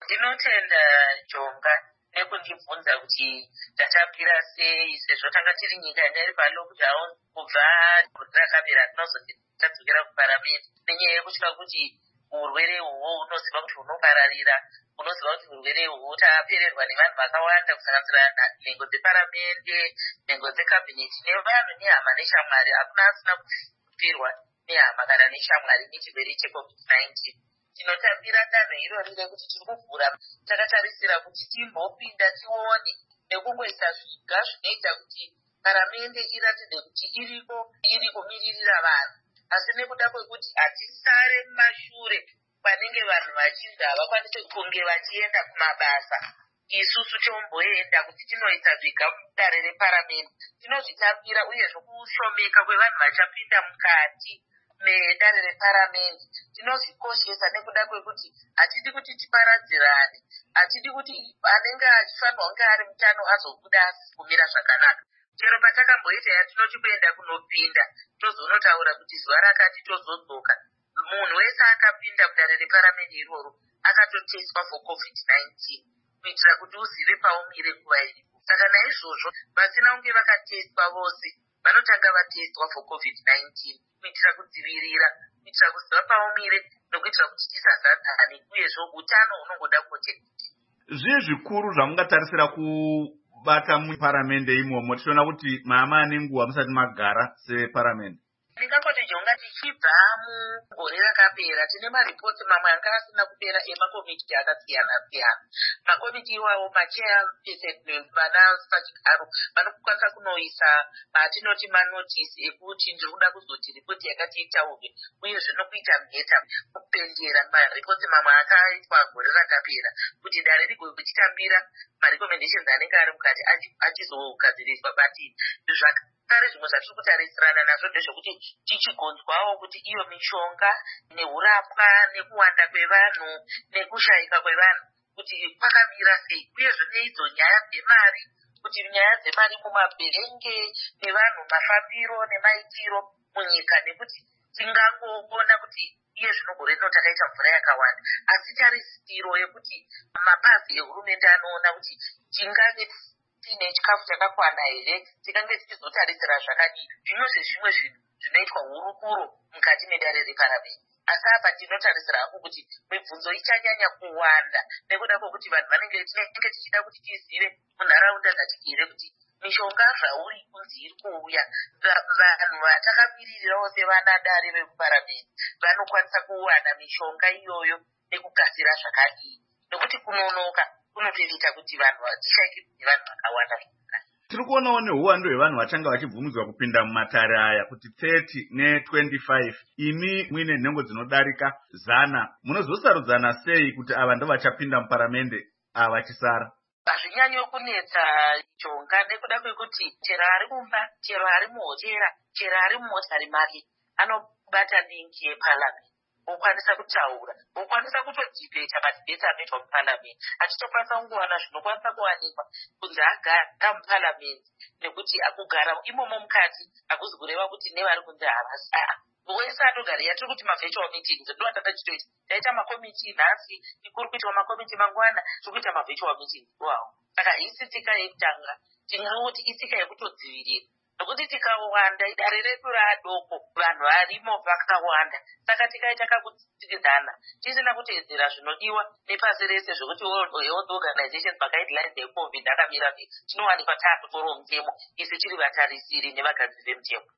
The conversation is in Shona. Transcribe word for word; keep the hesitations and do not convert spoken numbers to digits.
Ndinotenda Jonga nekundibvunza kuti tatapira sei sezvo tanga tiri nyika yanga iri palockdown kubva gore rakapera tinozoti tadzokera kuparamende nenyaya yekutya kuti urwere uhwo unoziva kuti hunopararira, unoziva kuti urwere uhwo tapererwa nevanhu vakawanda kusanganisira nhengo dzeparamende, nhengo dzekabhineti nevanhu nehama neshamwari. Hakuna asina kufirwa nehama kana neshamwari nechirwere checovid nineteen. Tinotambira danho irori rekuti tiri kuvhura, takatarisira kuti timbopinda tione nekungoisa zviga zvinoita kuti paramende iratidze kuti iriko iri kumiririra vanhu, asi nekuda kwekuti hatisare mumashure panenge vanhu vachinzi havakwanisi kunge vachienda kumabasa, isusu tomboenda kuti tinoisa zviga mudare reparamende. Tinozvitambira uyezve kushomeka kwevanhu vachapinda mukati medare reparamende tinozvikoshesa nekuda kwekuti hatidi kuti tiparadzirane, hatidi kuti anenge achifanirwa kunge ari mutano azobuda kumira zvakanaka. Chero patakamboita yatinoti kuenda kunopinda tozonotaura kuti zuva rakati tozodzoka, munhu wese akapinda mudare reparamende iroro akatoteswa for covid nineteen kuitira kuti uzive paumire nguva iripo. Saka naizvozvo vasina kunge vakateswa vose vanotanga vateswa for covid nineteen kuitira kudzivirira, kuitira kuziva paumire nokuitira kuti tisazadzane, uyezvo utano hunongoda kuchengetedzwa. Zvii zvikuru zvamungatarisira kubata muparamende imomo tichiona kuti mama nenguva musati magara separamende? Ndingangoti Jonga, tichibva mugore rakapera tine maripoti mamwe anga asina kupera emakomiti akasiyana siyana. Makomiti iwawo macheya vana pachigaro vanokwanisa kunoisa matinoti manotisi ekuti ndiri kuda kuzoti ripoti yakati itaurwe, uyezve nokuita mheta kupendera maripoti mamwe akaitwa gore rakapera kuti dare rigochitambira marecommendations anenge ari mukati achizogadziriswa. Bati zvakare zvimwe zvatiri kutarisirana nazvo ndezvekuti tichigonzwawo kuti iyo mishonga neurapwa nekuwanda kwevanhu nekushayika kwevanhu kuti kwakamira sei, uyezve neidzo nyaya dzemari, kuti nyaya dzemari mumabherenge nevanhu mafambiro nemaitiro munyika, nekuti tingangoona kuti iye zvinogore rino takaita mvura yakawanda, asi tarisiro yekuti mapazi ehurumende anoona kuti tingange tine chikafu chakakwana here, tingange tichizotarisira zvakadii. Zvinozve zvimwe zvinhu zvinoitwa hurukuro mukati medare reparamende. Asi apa tinotarisira hangu kuti mibvunzo ichanyanya kuwanda nekuda kwokuti vanhu vanenge tinenge tichida kuti tizive munharaunda dzatigere kuti mishonga zvauri kunzi iri kuuya, vanhu vatakamirirawo sevana dare vekuparamende vanokwanisa kuwana mishonga iyoyo nekugadzira zvakadii, nokuti kunonoka kunotoita kuti vanhu vatishaike nevanhu vakawanda. Tiri kuonawo neuwando hwevanhu vachanga vachibvumidzwa kupinda mumatare aya kuti thirty ne-twenty-five. Imi muine nhengo dzinodarika zana, munozosarudzana sei kuti ava ndo vachapinda muparamende ava vachisara? Hazvinyanyo kunetsa Jonga nekuda kwekuti chero ari kumba, chero ari muhotera, chero ari mumotari make anobata lingi yeparamende, okwanisa kutaura, okwanisa kutodhibheta madhibheti anoitwa muparamende, achitokwanisa kungowana zvinokwanisa kuwanikwa kunzi agara muparamende, nekuti akugara imomo mukati hakuzi kureva kuti nevari kunzi havasi. Wese atogara yatiri kuti mavirtual meetings ndowatata chitoita, taita makomiti nhasi, ikuri kuitwa makomiti mangwana, tiri kuita mavirtual meetings iwawo. Saka isi tika yekutanga tinoti isika yekutodzivirira, nokuti tikawanda idare redu radoko, vanhu varimo vakawanda, saka tikaita kakutsikidana tisina kuteedzera zvinodiwa nepasi rese zvokuti World Organization maguidelines ecovid akamira sei, tinowanikwa taakutoro mutemo isi tiri vatarisiri nevagadziri vemutemo.